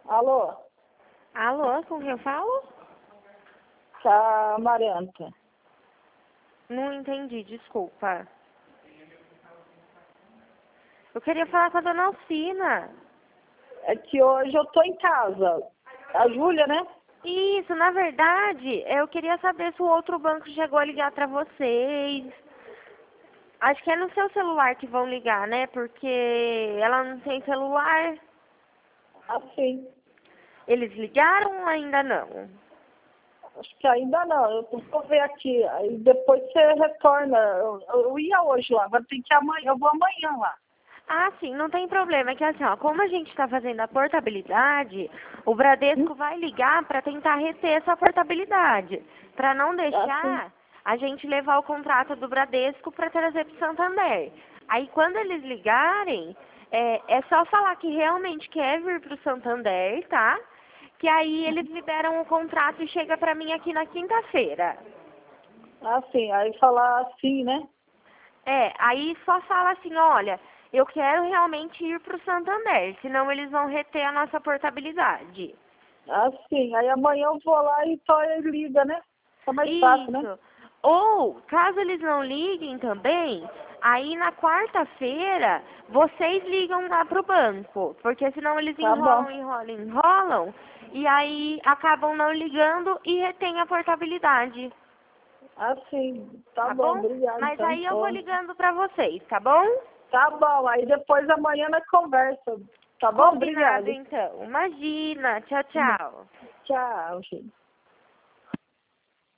Alô? Alô, com quem eu falo? Tá, Maranta. Não entendi, desculpa. Eu queria falar com a dona Alcina. É que hoje eu tô em casa. A Júlia, né? Isso, na verdade, eu queria saber se o outro banco chegou a ligar pra vocês. Acho que é no seu celular que vão ligar, né? Porque ela não tem celular. Assim. Eles ligaram ou ainda não? Acho que ainda não. Eu vou ver aqui. Aí depois você retorna. Eu ia hoje lá, agora tem que ir amanhã. Eu vou amanhã lá. Ah, sim, não tem problema. É que assim, ó, como a gente está fazendo a portabilidade, o Bradesco vai ligar para tentar reter essa portabilidade, para não Assim. deixar a gente levar o contrato do Bradesco para trazer para o Santander. Aí quando eles ligarem, é só falar que realmente quer vir para o Santander, tá? Que aí eles liberam o contrato e chega para mim aqui na quinta-feira. Assim. Aí falar assim, né? Aí só fala assim, olha, eu quero realmente ir para o Santander, senão eles vão reter a nossa portabilidade. Assim. Aí amanhã eu vou lá e só ele liga, né? Fica mais fácil, né? Isso. Ou, caso eles não liguem também, aí na quarta-feira vocês ligam lá pro banco, porque senão eles Tá bom. enrolam, e aí acabam não ligando e retém a portabilidade, Assim. Tá tá bom. bom? Obrigado, Mas então. aí eu vou ligando pra vocês, tá bom? Tá bom. Aí depois amanhã nós conversa. Tá bom? Combinado Obrigado. então. Imagina. Tchau, tchau. Tchau, gente.